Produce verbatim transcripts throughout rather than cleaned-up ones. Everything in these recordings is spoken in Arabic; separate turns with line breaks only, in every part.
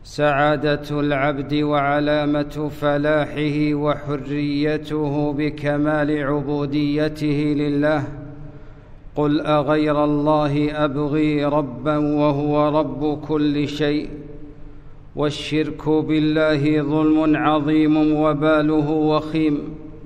سعادة العبد وعلامة فلاحه وحريته بكمال عبوديته لله. قل أغير الله أبغي ربا وهو رب كل شيء. والشرك بالله ظلم عظيم وباله وخيم،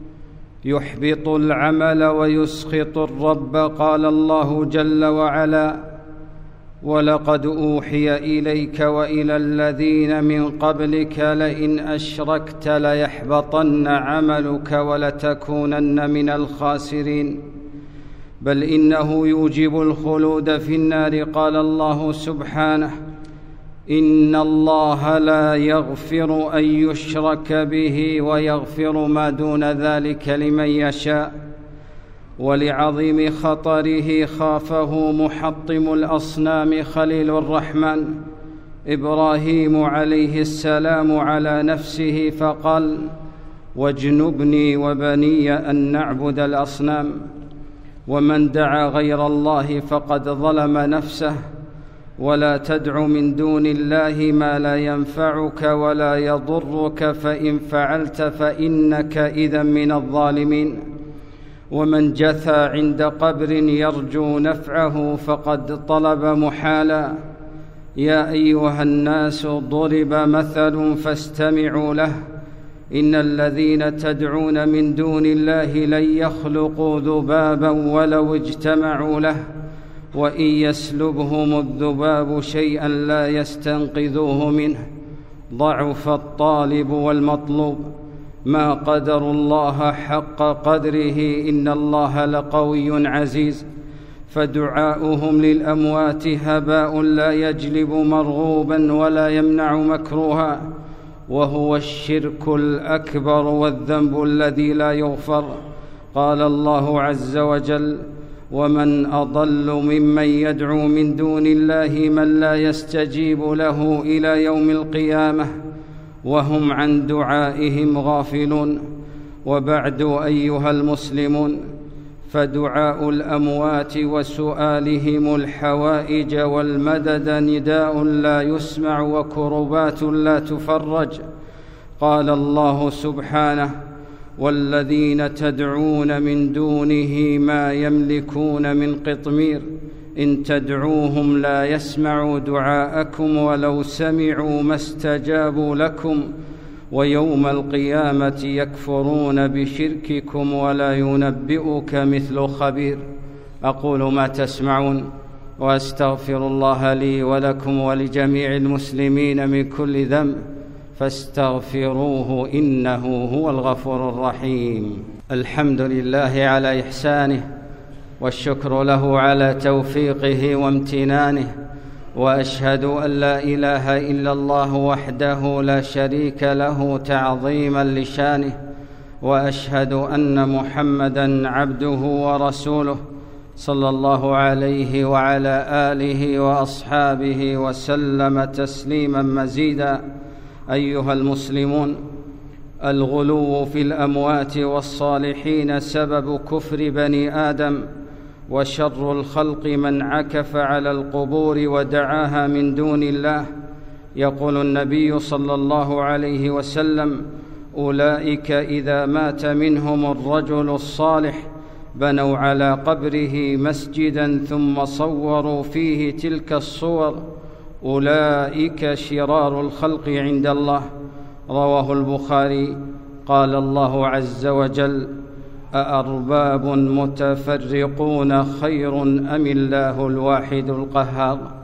يحبط العمل ويسخط الرب. قال الله جل وعلا: ولقد أوحي إليك وإلى الذين من قبلك لئن أشركت ليحبطن عملك ولتكونن من الخاسرين. بل إنه يوجب الخلود في النار. قال الله سبحانه: إن الله لا يغفر أن يشرك به ويغفر ما دون ذلك لمن يشاء. ولعظيم خطره خافه محطم الأصنام خليل الرحمن إبراهيم عليه السلام على نفسه فقال: واجنبني وبني أن نعبد الأصنام. ومن دعا غير الله فقد ظلم نفسه. ولا تدع من دون الله ما لا ينفعك ولا يضرك، فإن فعلت فإنك إذا من الظالمين. ومن جثى عند قبر يرجو نفعه فقد طلب محالا. يا أيها الناس ضرب مثل فاستمعوا له. إن الذين تدعون من دون الله لن يخلقوا ذبابا ولو اجتمعوا له، وإن يسلبهم الذباب شيئا لا يستنقذوه منه، ضعف الطالب والمطلوب. ما قدروا الله حق قدره، إن الله لقوي عزيز. فدعاؤهم للأموات هباء لا يجلب مرغوبا ولا يمنع مكروها، وهو الشرك الأكبر والذنب الذي لا يغفر. قال الله عز وجل: ومن أضل ممن يدعو من دون الله من لا يستجيب له إلى يوم القيامة وهم عن دعائهم غافلون. وبعد أيها المسلمون، فدعاء الأموات وسؤالهم الحوائج والمدد نداء لا يسمع وكربات لا تفرج. قال الله سبحانه: والذين تدعون من دونه ما يملكون من قطمير إن تدعوهم لا يسمعوا دعاءكم ولو سمعوا ما استجابوا لكم ويوم القيامة يكفرون بشرككم ولا ينبئك مثل خبير. أقول ما تسمعون، وأستغفر الله لي ولكم ولجميع المسلمين من كل ذنب، فاستغفروه إنه هو الغفور الرحيم. الحمد لله على إحسانه، والشكر له على توفيقه وامتنانه. وأشهد أن لا إله إلا الله وحده لا شريك له تعظيما لشانه. وأشهد أن محمدًا عبده ورسوله صلى الله عليه وعلى آله وأصحابه وسلم تسليما مزيدا. أيها المسلمون، الغلو في الأموات والصالحين سبب كفر بني آدم، وشر الخلق من عكف على القبور ودعاها من دون الله. يقول النبي صلى الله عليه وسلم: أولئك إذا مات منهم الرجل الصالح بنوا على قبره مسجدا ثم صوروا فيه تلك الصور، أولئك شرار الخلق عند الله. رواه البخاري. قال الله عز وجل: أأرباب متفرقون خير أم الله الواحد القهار.